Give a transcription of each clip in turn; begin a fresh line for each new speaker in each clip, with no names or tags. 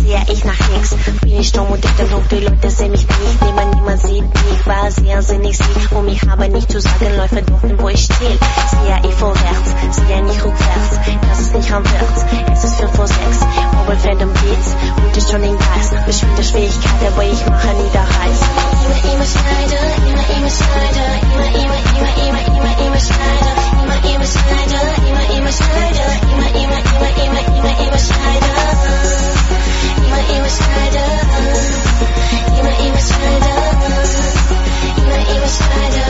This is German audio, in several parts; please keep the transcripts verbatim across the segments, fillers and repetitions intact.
sehe ich nach links. Bin ich stumm und dick im Dunkel, die Leute sehen mich nicht. Niemand, niemand sieht mich, war sehr sinnig sie. Um mich habe nicht zu sagen, läuft dunkel, wo ich still. Sehe ich vorwärts, sehe nicht rückwärts. Das ist nicht rückwärts, es ist fünf vor sechs. Mobile Phantom Beats, und ist schon in Geist. Bestimmte Schwierigkeit, aber ich mache nie der Reiß. Immer, immer Schneider, immer, immer Schneider. Immer, immer, immer, immer, immer, immer Schneider. Immer, immer Schneider, immer, immer Schneider. Immer, immer, immer, immer, immer, immer Schneider. Immer, immer Schneider. Immer, immer Schneider. Immer, immer Schneider.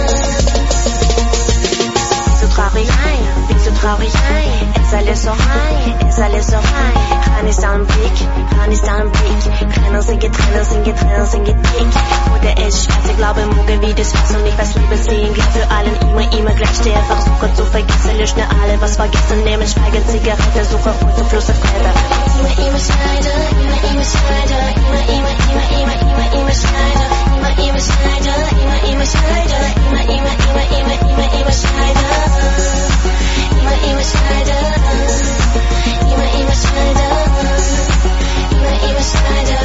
Bist du traurig ein? Bist du traurig ein? Es ist alles so rein, es ist alles so rein. Ran ist am Blick, ran ist am Blick. Tränen sind getrennt, sind getrennt, sind gedick. Oder es schwarz, ich glaube morgen wie das was und ich weiß Liebes liegen gleich für allen. Immer, immer gleich stehe, versuche zu vergessen. Lösche alle, was vergessen, nehmen, schweigen, Zigarette, suche voll zum Fluss auf Blätter. Immer, immer Schneider, immer, immer Schneider. Immer, immer, immer, immer, immer, immer Schneider. Immer, immer Schneider, immer, immer Schneider. Immer, immer, immer, immer, immer, immer Schneider. Immer, immer Schneider. Immer, immer Schneider. Immer, immer Schneider.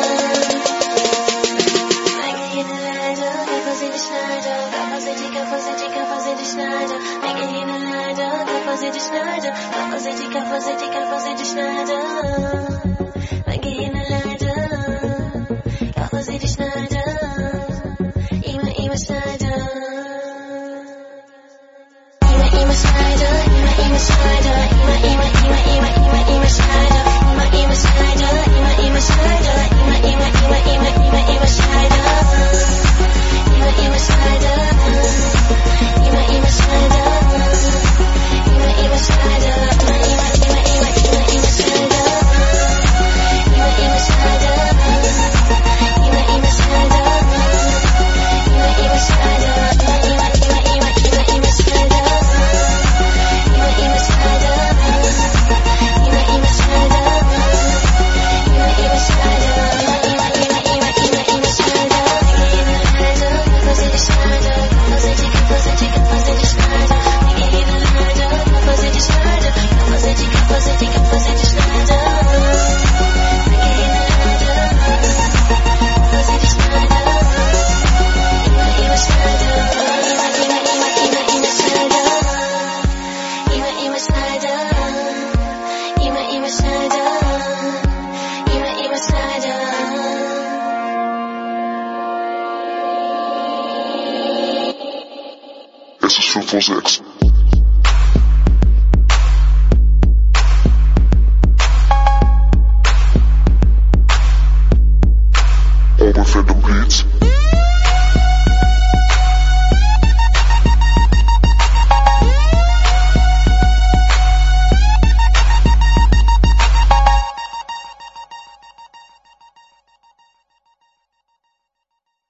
fünf vor sechs. Mobile Phantom Beats.